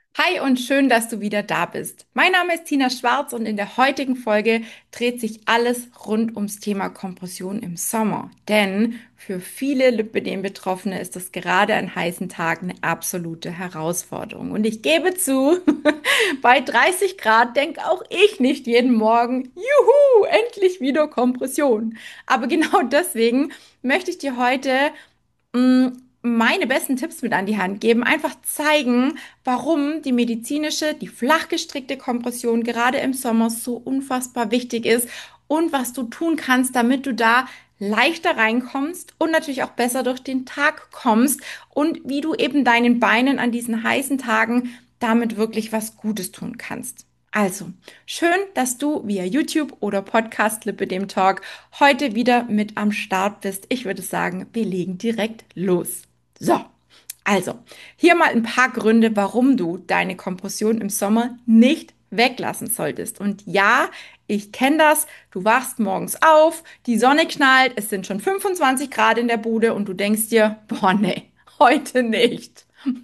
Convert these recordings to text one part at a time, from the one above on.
Hi und schön, dass du wieder da bist. Mein Name ist Tina Schwarz und in der heutigen Folge dreht sich alles rund ums Thema Kompression im Sommer. Denn für viele Lipödem-Betroffene ist das gerade an heißen Tagen eine absolute Herausforderung. Und ich gebe zu, bei 30 Grad denke auch ich nicht jeden Morgen, juhu, endlich wieder Kompression. Aber genau deswegen möchte ich dir heute meine besten Tipps mit an die Hand geben, einfach zeigen, warum die medizinische, die flach gestrickte Kompression gerade im Sommer so unfassbar wichtig ist und was du tun kannst, damit du da leichter reinkommst und natürlich auch besser durch den Tag kommst und wie du eben deinen Beinen an diesen heißen Tagen damit wirklich was Gutes tun kannst. Also, schön, dass du via YouTube oder Podcast Lipödem Talk heute wieder mit am Start bist. Ich würde sagen, wir legen direkt los. So, also, hier mal ein paar Gründe, warum du deine Kompression im Sommer nicht weglassen solltest. Und ja, ich kenne das. Du wachst morgens auf, die Sonne knallt, es sind schon 25 Grad in der Bude und du denkst dir, boah, nee, heute nicht.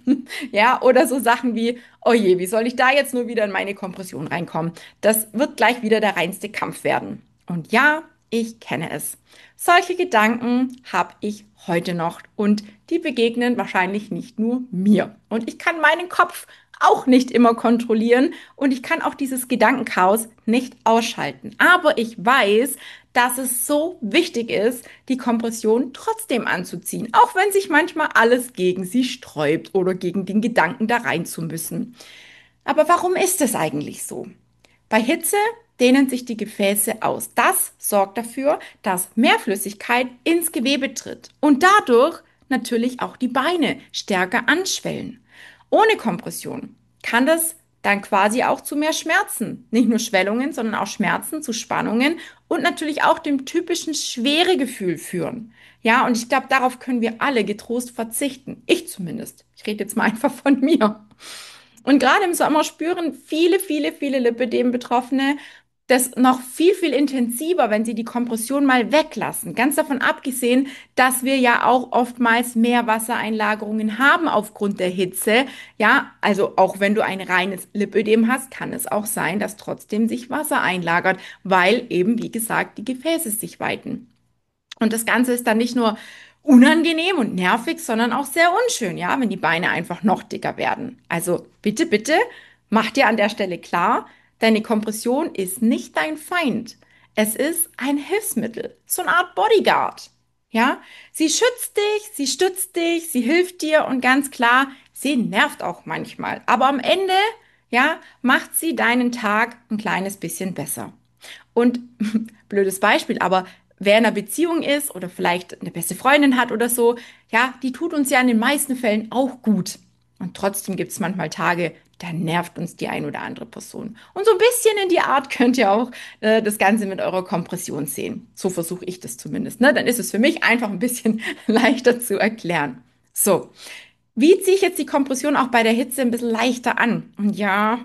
Ja, oder so Sachen wie, oh je, wie soll ich da jetzt nur wieder in meine Kompression reinkommen? Das wird gleich wieder der reinste Kampf werden. Und ja, ich kenne es. Solche Gedanken habe ich heute noch und die begegnen wahrscheinlich nicht nur mir. Und ich kann meinen Kopf auch nicht immer kontrollieren und ich kann auch dieses Gedankenchaos nicht ausschalten. Aber ich weiß, dass es so wichtig ist, die Kompression trotzdem anzuziehen, auch wenn sich manchmal alles gegen sie sträubt oder gegen den Gedanken da rein zu müssen. Aber warum ist es eigentlich so? Bei Hitze dehnen sich die Gefäße aus. Das sorgt dafür, dass mehr Flüssigkeit ins Gewebe tritt und dadurch natürlich auch die Beine stärker anschwellen. Ohne Kompression kann das dann quasi auch zu mehr Schmerzen. Nicht nur Schwellungen, sondern auch Schmerzen, zu Spannungen und natürlich auch dem typischen Schweregefühl führen. Ja, und ich glaube, darauf können wir alle getrost verzichten. Ich zumindest. Ich rede jetzt mal einfach von mir. Und gerade im Sommer spüren viele Lipödem-Betroffene das noch viel intensiver, wenn sie die Kompression mal weglassen. Ganz davon abgesehen, dass wir ja auch oftmals mehr Wassereinlagerungen haben aufgrund der Hitze. Ja, also auch wenn du ein reines Lipödem hast, kann es auch sein, dass trotzdem sich Wasser einlagert, weil eben, wie gesagt, die Gefäße sich weiten. Und das Ganze ist dann nicht nur unangenehm und nervig, sondern auch sehr unschön, ja, wenn die Beine einfach noch dicker werden. Also bitte, mach dir an der Stelle klar, deine Kompression ist nicht dein Feind. Es ist ein Hilfsmittel, so eine Art Bodyguard. Ja, sie schützt dich, sie stützt dich, sie hilft dir und ganz klar, sie nervt auch manchmal. Aber am Ende, ja, macht sie deinen Tag ein kleines bisschen besser. Und blödes Beispiel, aber wer in einer Beziehung ist oder vielleicht eine beste Freundin hat oder so, ja, die tut uns ja in den meisten Fällen auch gut. Und trotzdem gibt es manchmal Tage, da nervt uns die ein oder andere Person. Und so ein bisschen in die Art könnt ihr auch das Ganze mit eurer Kompression sehen. So versuche ich das zumindest. Ne? Dann ist es für mich einfach ein bisschen leichter zu erklären. So, wie ziehe ich jetzt die Kompression auch bei der Hitze ein bisschen leichter an? Und ja,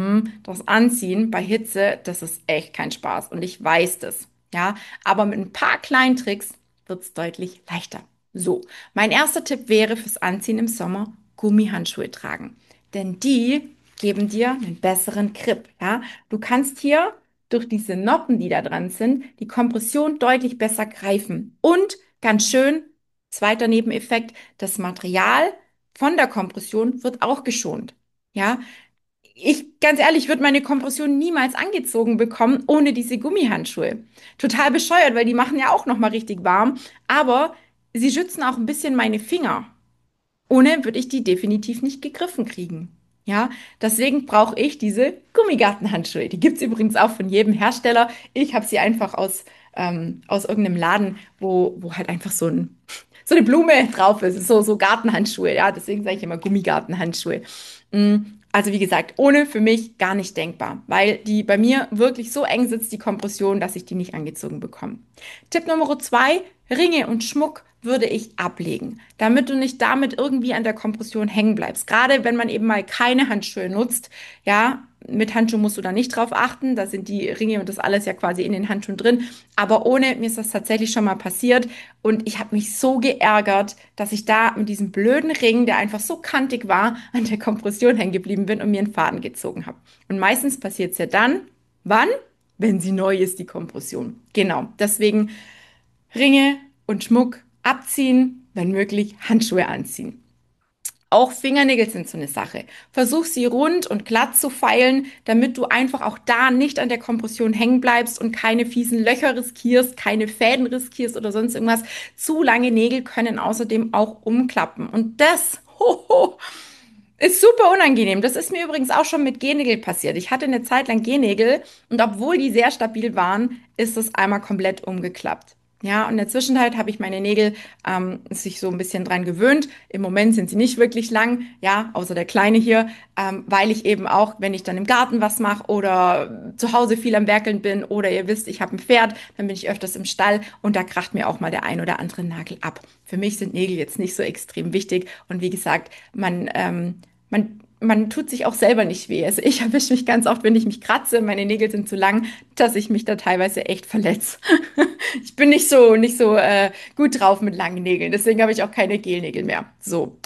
das Anziehen bei Hitze, das ist echt kein Spaß. Und ich weiß das. Ja, aber mit ein paar kleinen Tricks wird es deutlich leichter. So, mein erster Tipp wäre fürs Anziehen im Sommer Gummihandschuhe tragen. Denn die geben dir einen besseren Grip. Ja, du kannst hier durch diese Noppen, die da dran sind, die Kompression deutlich besser greifen. Und ganz schön, zweiter Nebeneffekt, das Material von der Kompression wird auch geschont. Ja, ich, ganz ehrlich, würde meine Kompression niemals angezogen bekommen ohne diese Gummihandschuhe. Total bescheuert, weil die machen ja auch noch mal richtig warm, aber sie schützen auch ein bisschen meine Finger. Ohne würde ich die definitiv nicht gegriffen kriegen. Ja, deswegen brauche ich diese Gummigartenhandschuhe. Die gibt's übrigens auch von jedem Hersteller. Ich habe sie einfach aus irgendeinem Laden, wo halt einfach so eine Blume drauf ist. So Gartenhandschuhe. Ja, deswegen sage ich immer Gummigartenhandschuhe. Also wie gesagt, ohne für mich gar nicht denkbar, weil die bei mir wirklich so eng sitzt, die Kompression, dass ich die nicht angezogen bekomme. Tipp Nummer 2, Ringe und Schmuck würde ich ablegen, damit du nicht damit irgendwie an der Kompression hängen bleibst. Gerade wenn man eben mal keine Handschuhe nutzt, ja, mit Handschuhen musst du da nicht drauf achten, da sind die Ringe und das alles ja quasi in den Handschuhen drin, aber ohne, mir ist das tatsächlich schon mal passiert und ich habe mich so geärgert, dass ich da mit diesem blöden Ring, der einfach so kantig war, an der Kompression hängen geblieben bin und mir einen Faden gezogen habe. Und meistens passiert es ja dann, wann? Wenn sie neu ist, die Kompression. Genau, deswegen Ringe und Schmuck abziehen, wenn möglich Handschuhe anziehen. Auch Fingernägel sind so eine Sache. Versuch sie rund und glatt zu feilen, damit du einfach auch da nicht an der Kompression hängen bleibst und keine fiesen Löcher riskierst, keine Fäden riskierst oder sonst irgendwas. Zu lange Nägel können außerdem auch umklappen. Und das, hoho, ist super unangenehm. Das ist mir übrigens auch schon mit Gernägel passiert. Ich hatte eine Zeit lang Gernägel und obwohl die sehr stabil waren, ist es einmal komplett umgeklappt. Ja, und in der Zwischenzeit habe ich meine Nägel sich so ein bisschen dran gewöhnt. Im Moment sind sie nicht wirklich lang, ja, außer der kleine hier, weil ich eben auch, wenn ich dann im Garten was mache oder zu Hause viel am Werkeln bin oder ihr wisst, ich habe ein Pferd, dann bin ich öfters im Stall und da kracht mir auch mal der ein oder andere Nagel ab. Für mich sind Nägel jetzt nicht so extrem wichtig und wie gesagt, man tut sich auch selber nicht weh. Also ich erwische mich ganz oft, wenn ich mich kratze, meine Nägel sind zu lang, dass ich mich da teilweise echt verletze. Ich bin nicht so gut drauf mit langen Nägeln, deswegen habe ich auch keine Gelnägel mehr. So.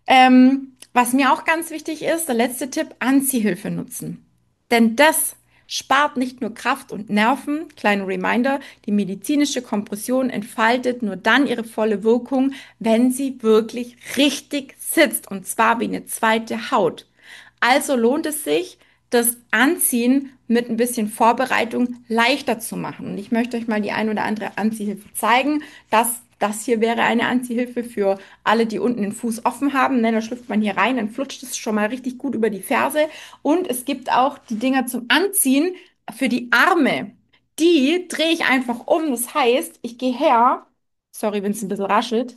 Was mir auch ganz wichtig ist, der letzte Tipp, Anziehhilfe nutzen. Denn das spart nicht nur Kraft und Nerven, kleiner Reminder, die medizinische Kompression entfaltet nur dann ihre volle Wirkung, wenn sie wirklich richtig sitzt und zwar wie eine zweite Haut. Also lohnt es sich, das Anziehen mit ein bisschen Vorbereitung leichter zu machen. Und ich möchte euch mal die ein oder andere Anziehhilfe zeigen. Das hier wäre eine Anziehhilfe für alle, die unten den Fuß offen haben. Ne, da schlüpft man hier rein, dann flutscht es schon mal richtig gut über die Ferse. Und es gibt auch die Dinger zum Anziehen für die Arme. Die drehe ich einfach um. Das heißt, ich gehe her. Sorry, wenn es ein bisschen raschelt.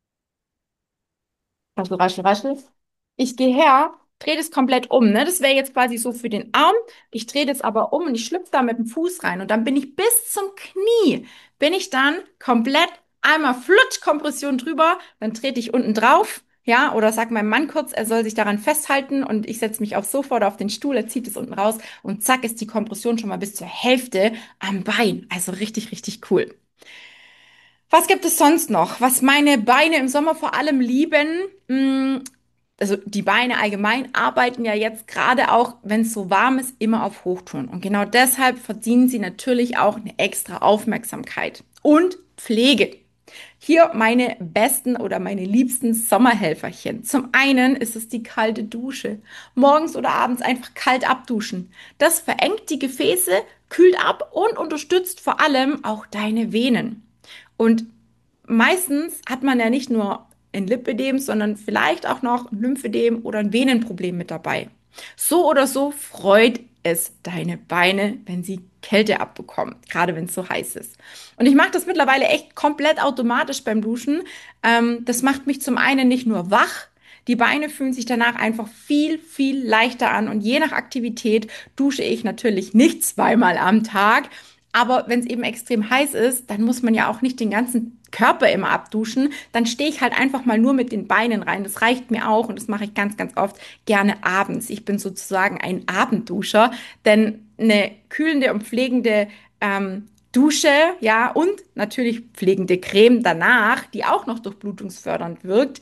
Raschel, raschel, raschel. Ich gehe her, drehe das komplett um. Ne? Das wäre jetzt quasi so für den Arm. Ich drehe das aber um und ich schlüpfe da mit dem Fuß rein. Und dann bin ich bis zum Knie, bin ich dann komplett einmal flutsch Kompression drüber. Dann trete ich unten drauf. Ja, oder sag meinem Mann kurz, er soll sich daran festhalten und ich setze mich aufs Sofa oder auf den Stuhl, er zieht es unten raus und zack ist die Kompression schon mal bis zur Hälfte am Bein. Also richtig, richtig cool. Was gibt es sonst noch? Was meine Beine im Sommer vor allem lieben? Also die Beine allgemein arbeiten ja jetzt gerade auch, wenn es so warm ist, immer auf Hochtouren. Und genau deshalb verdienen sie natürlich auch eine extra Aufmerksamkeit und Pflege. Hier meine besten oder meine liebsten Sommerhelferchen. Zum einen ist es die kalte Dusche. Morgens oder abends einfach kalt abduschen. Das verengt die Gefäße, kühlt ab und unterstützt vor allem auch deine Venen. Und meistens hat man ja nicht nur ein Lipödem, sondern vielleicht auch noch ein Lymphödem oder ein Venenproblem mit dabei. So oder so freut es deine Beine, wenn sie Kälte abbekommen, gerade wenn es so heiß ist. Und ich mache das mittlerweile echt komplett automatisch beim Duschen. Das macht mich zum einen nicht nur wach, die Beine fühlen sich danach einfach viel, viel leichter an. Und je nach Aktivität dusche ich natürlich nicht zweimal am Tag. Aber wenn es eben extrem heiß ist, dann muss man ja auch nicht den ganzen Körper immer abduschen. Dann stehe ich halt einfach mal nur mit den Beinen rein. Das reicht mir auch und das mache ich ganz, ganz oft gerne abends. Ich bin sozusagen ein Abendduscher, denn eine kühlende und pflegende Dusche, ja, und natürlich pflegende Creme danach, die auch noch durchblutungsfördernd wirkt,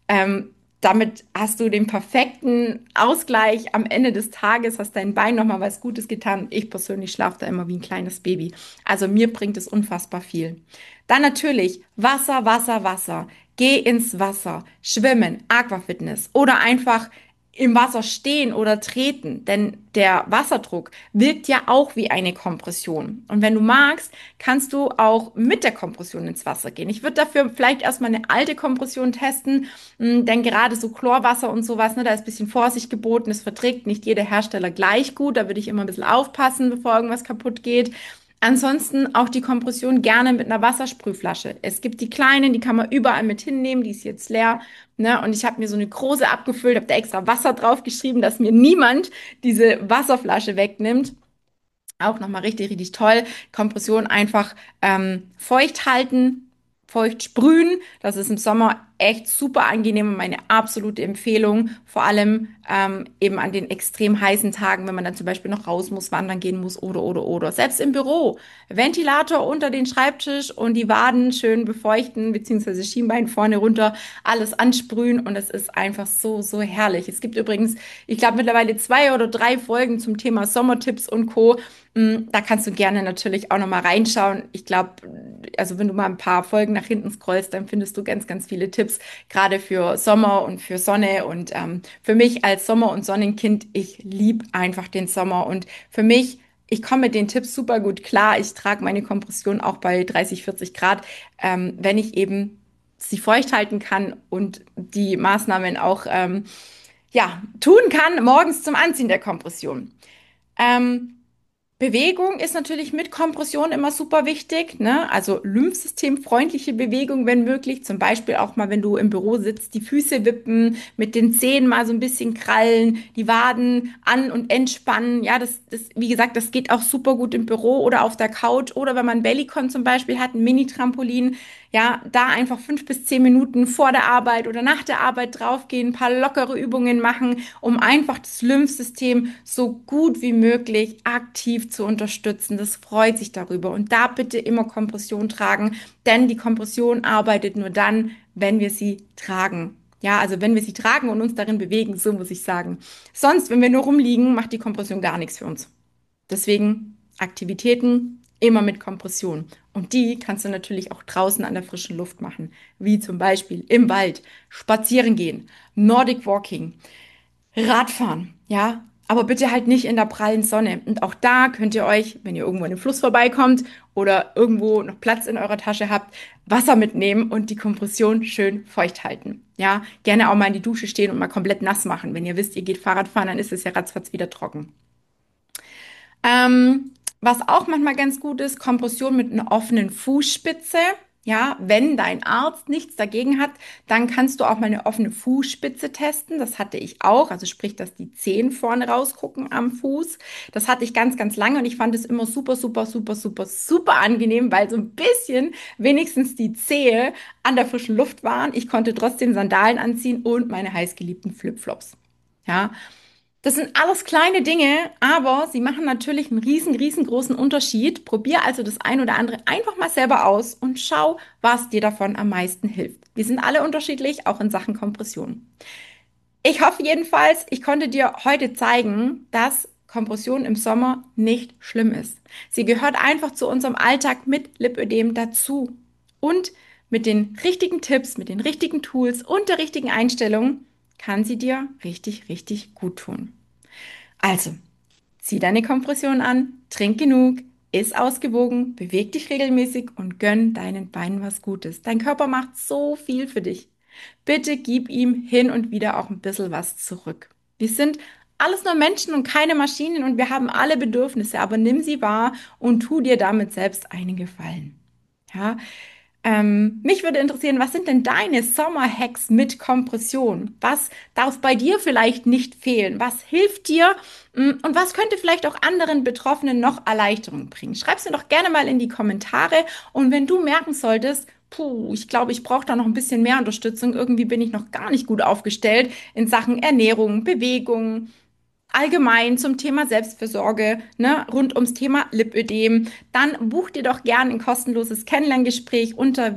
damit hast du den perfekten Ausgleich am Ende des Tages, hast dein Bein nochmal was Gutes getan. Ich persönlich schlafe da immer wie ein kleines Baby. Also mir bringt es unfassbar viel. Dann natürlich Wasser, Wasser, Wasser. Geh ins Wasser, schwimmen, Aquafitness oder einfach im Wasser stehen oder treten, denn der Wasserdruck wirkt ja auch wie eine Kompression. Und wenn du magst, kannst du auch mit der Kompression ins Wasser gehen. Ich würde dafür vielleicht erstmal eine alte Kompression testen, denn gerade so Chlorwasser und sowas, ne, da ist ein bisschen Vorsicht geboten. Es verträgt nicht jeder Hersteller gleich gut. Da würde ich immer ein bisschen aufpassen, bevor irgendwas kaputt geht. Ansonsten auch die Kompression gerne mit einer Wassersprühflasche. Es gibt die kleinen, die kann man überall mit hinnehmen, die ist jetzt leer. Ne? Und ich habe mir so eine große abgefüllt, habe da extra Wasser drauf geschrieben, dass mir niemand diese Wasserflasche wegnimmt. Auch nochmal richtig, richtig toll. Kompression einfach feucht halten. feucht sprühen. Das ist im Sommer echt super angenehm und meine absolute Empfehlung. Vor allem eben an den extrem heißen Tagen, wenn man dann zum Beispiel noch raus muss, wandern gehen muss oder. Selbst im Büro. Ventilator unter den Schreibtisch und die Waden schön befeuchten, beziehungsweise Schienbein vorne runter, alles ansprühen und es ist einfach so, so herrlich. Es gibt übrigens, ich glaube, mittlerweile 2 oder 3 Folgen zum Thema Sommertipps und Co. Da kannst du gerne natürlich auch noch mal reinschauen. Ich glaube, also wenn du mal ein paar Folgen nach hinten scrollst, dann findest du ganz, ganz viele Tipps, gerade für Sommer und für Sonne. Und für mich als Sommer- und Sonnenkind, ich liebe einfach den Sommer. Und für mich, ich komme mit den Tipps super gut klar. Ich trage meine Kompression auch bei 30, 40 Grad, wenn ich eben sie feucht halten kann und die Maßnahmen auch ja, tun kann, morgens zum Anziehen der Kompression. Ähm, Bewegung ist natürlich mit Kompression immer super wichtig, ne? Also lymphsystemfreundliche Bewegung, wenn möglich. Zum Beispiel auch mal, wenn du im Büro sitzt, die Füße wippen, mit den Zehen mal so ein bisschen krallen, die Waden an- und entspannen. Ja, wie gesagt, das geht auch super gut im Büro oder auf der Couch oder wenn man Bellycon zum Beispiel hat, ein Mini-Trampolin. Ja, da einfach 5 bis 10 Minuten vor der Arbeit oder nach der Arbeit draufgehen, ein paar lockere Übungen machen, um einfach das Lymphsystem so gut wie möglich aktiv zu unterstützen. Das freut sich darüber. Und da bitte immer Kompression tragen, denn die Kompression arbeitet nur dann, wenn wir sie tragen. Ja, also wenn wir sie tragen und uns darin bewegen, so muss ich sagen. Sonst, wenn wir nur rumliegen, macht die Kompression gar nichts für uns. Deswegen Aktivitäten immer mit Kompression. Und die kannst du natürlich auch draußen an der frischen Luft machen, wie zum Beispiel im Wald, spazieren gehen, Nordic Walking, Radfahren, ja, aber bitte halt nicht in der prallen Sonne. Und auch da könnt ihr euch, wenn ihr irgendwo an dem Fluss vorbeikommt oder irgendwo noch Platz in eurer Tasche habt, Wasser mitnehmen und die Kompression schön feucht halten. Ja, gerne auch mal in die Dusche stehen und mal komplett nass machen. Wenn ihr wisst, ihr geht Fahrrad fahren, dann ist es ja ratzfatz wieder trocken. Was auch manchmal ganz gut ist, Kompression mit einer offenen Fußspitze. Ja, wenn dein Arzt nichts dagegen hat, dann kannst du auch mal eine offene Fußspitze testen. Das hatte ich auch. Also sprich, dass die Zehen vorne rausgucken am Fuß. Das hatte ich ganz, ganz lange und ich fand es immer super, super, super, super, super angenehm, weil so ein bisschen wenigstens die Zehe an der frischen Luft waren. Ich konnte trotzdem Sandalen anziehen und meine heißgeliebten Flipflops. Ja, das sind alles kleine Dinge, aber sie machen natürlich einen riesengroßen Unterschied. Probier also das ein oder andere einfach mal selber aus und schau, was dir davon am meisten hilft. Wir sind alle unterschiedlich, auch in Sachen Kompression. Ich hoffe jedenfalls, ich konnte dir heute zeigen, dass Kompression im Sommer nicht schlimm ist. Sie gehört einfach zu unserem Alltag mit Lipödem dazu. Und mit den richtigen Tipps, mit den richtigen Tools und der richtigen Einstellung kann sie dir richtig gut tun. Also, zieh deine Kompression an, trink genug, iss ausgewogen, beweg dich regelmäßig und gönn deinen Beinen was Gutes. Dein Körper macht so viel für dich. Bitte gib ihm hin und wieder auch ein bisschen was zurück. Wir sind alles nur Menschen und keine Maschinen und wir haben alle Bedürfnisse, aber nimm sie wahr und tu dir damit selbst einen Gefallen. Ja, mich würde interessieren, was sind denn deine Sommerhacks mit Kompression? Was darf bei dir vielleicht nicht fehlen? Was hilft dir? Und was könnte vielleicht auch anderen Betroffenen noch Erleichterung bringen? Schreib's mir doch gerne mal in die Kommentare. Und wenn du merken solltest, puh, ich glaube, ich brauche da noch ein bisschen mehr Unterstützung. Irgendwie bin ich noch gar nicht gut aufgestellt in Sachen Ernährung, Bewegung, allgemein zum Thema Selbstfürsorge, ne, rund ums Thema Lipödem, dann buch dir doch gern ein kostenloses Kennenlerngespräch unter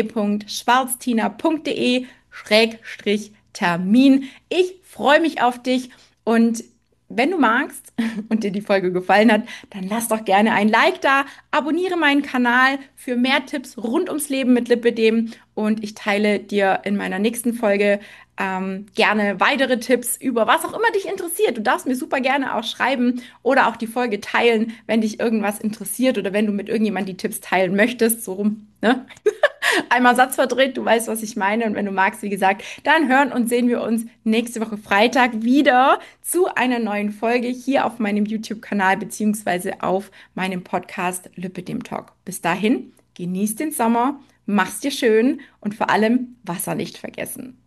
www.schwarztina.de/Termin. Ich freue mich auf dich und wenn du magst und dir die Folge gefallen hat, dann lass doch gerne ein Like da, abonniere meinen Kanal für mehr Tipps rund ums Leben mit Lipödem und ich teile dir in meiner nächsten Folge gerne weitere Tipps über was auch immer dich interessiert. Du darfst mir super gerne auch schreiben oder auch die Folge teilen, wenn dich irgendwas interessiert oder wenn du mit irgendjemandem die Tipps teilen möchtest. So rum, ne? Einmal Satz verdreht, du weißt, was ich meine. Und wenn du magst, wie gesagt, dann hören und sehen wir uns nächste Woche Freitag wieder zu einer neuen Folge hier auf meinem YouTube-Kanal beziehungsweise auf meinem Podcast Lipödem Talk. Bis dahin, genieß den Sommer, mach's dir schön und vor allem Wasser nicht vergessen.